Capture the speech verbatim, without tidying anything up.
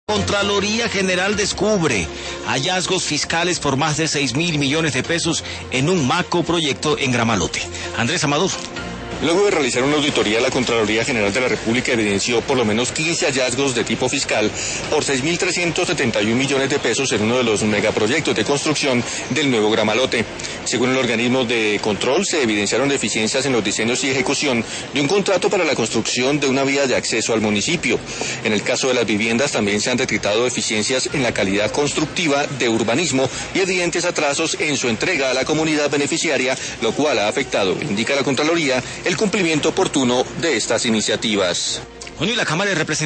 Contraloría General descubre hallazgos fiscales por más de seis mil millones de pesos en un macroproyecto en Gramalote. Andrés Amador. Luego de realizar una auditoría, la Contraloría General de la República evidenció por lo menos quince hallazgos de tipo fiscal por seis mil trescientos setenta y un millones de pesos en uno de los megaproyectos de construcción del nuevo Gramalote. Según el organismo de control, se evidenciaron deficiencias en los diseños y ejecución de un contrato para la construcción de una vía de acceso al municipio. En el caso de las viviendas también se han detectado deficiencias en la calidad constructiva de urbanismo y evidentes atrasos en su entrega a la comunidad beneficiaria, lo cual ha afectado, indica la Contraloría, el cumplimiento oportuno de estas iniciativas. Bueno, y la Cámara de Representantes